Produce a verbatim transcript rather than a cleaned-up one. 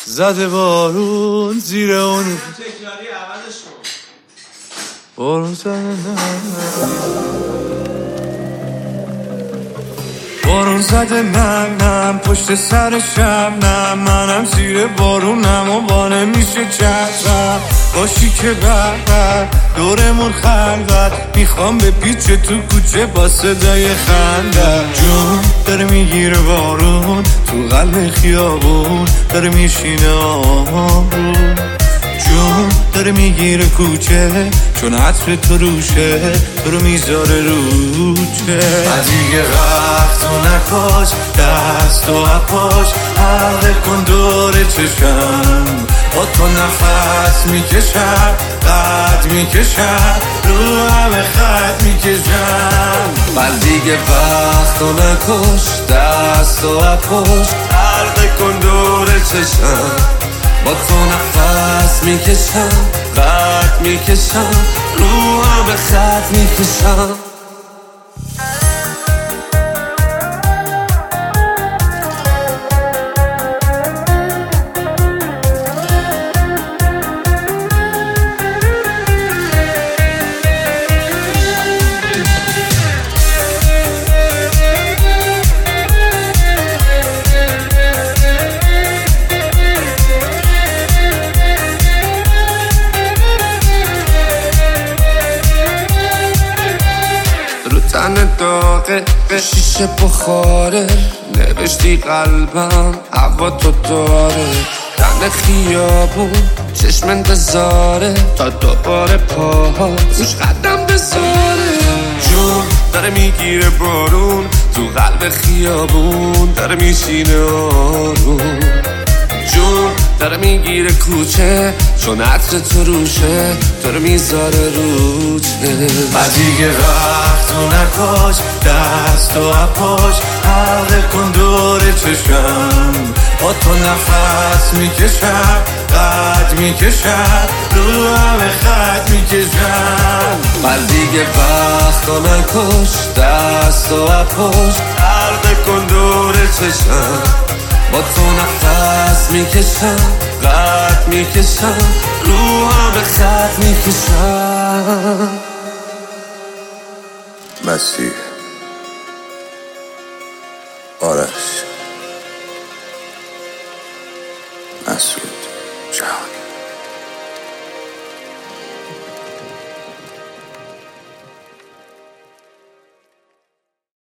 زده بارون زیر اون تکراری عوضش کن. بارون زده بارون زده نم نم پشت سر شب نم منم زیر بارونم و با نمیشه چشم باشی که بر دورمون خلوت میخوام به پیچ تو کوچه با صدای خنده جون داره میگیره بارون تو قلب خیابون داره میشینه آروم جون داره میگیره کوچه چون عطر تو روشه تو رو میذاره روچه دیگه وقت تو نکاش دست و اپاش حلقه کن دور چشم با تو نفس میکشم قد میکشم رو همه خط میکشم من دیگه وقت تو نکاش دست و اپاش حلقه کن دور چشم با تو نفس میکشم قد میکشم رو همه خط میکشم تن داغه شیشه بخاره نوشتی قلبم هوا تو داره تن خیابون چشم انتظاره تا دوباره پاها روش قدم بذاره جون داره میگیره بارون تو قلب خیابون داره میشینه آروم جون داره میگیره کوچه چون عطر تو روشه تو رو میذاره روچه و دیگه وقت تو نکاش دست و اپاش حلقه کن دور چشم با تو نفس میکشم قد میکشم رو همه خط میکشم و دیگه وقت تو نکاش دست و اپاش حلقه کن دور چشم با تو نفس میکشم قد میکشم رو همه خط میکشم مسیح آرش